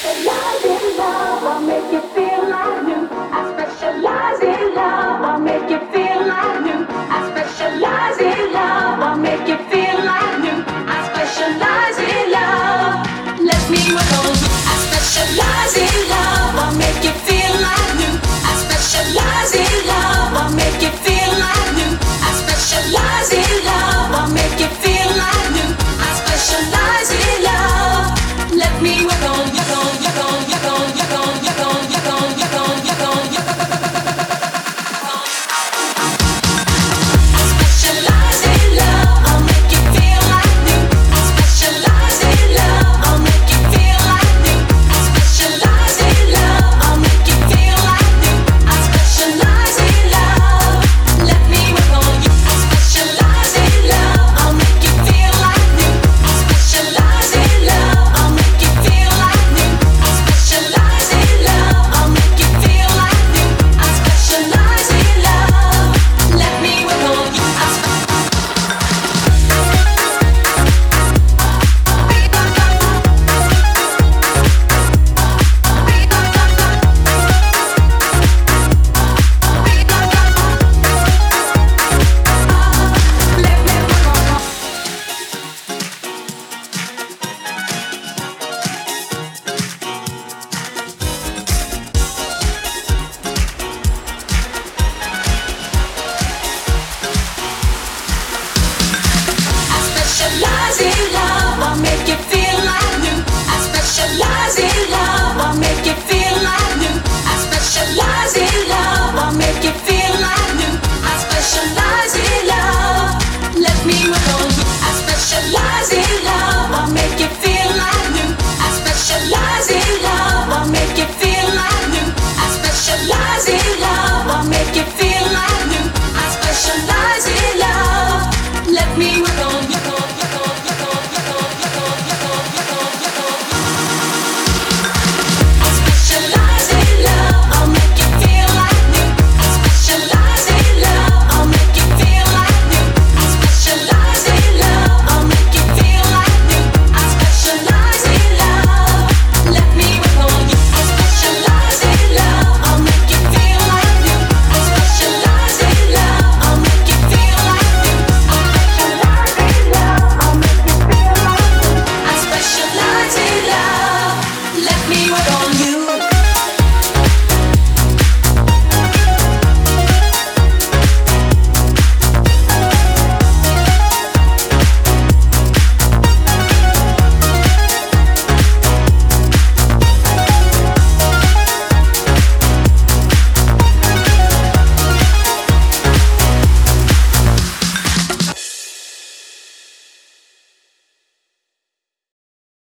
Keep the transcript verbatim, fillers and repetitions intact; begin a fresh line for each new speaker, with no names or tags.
specialize in love. I'll make you feel like new. I specialize in love. I'll make you feel like new. I specialize in love. I'll make you feel like new. I specialize in love. Let me work on you. I specialize in love. I'll make you feel like new. I specialize in love. I'll make you feel like new. I specialize in love. I'll make you feel like new. I specialize in love. Let me work on you, on you, on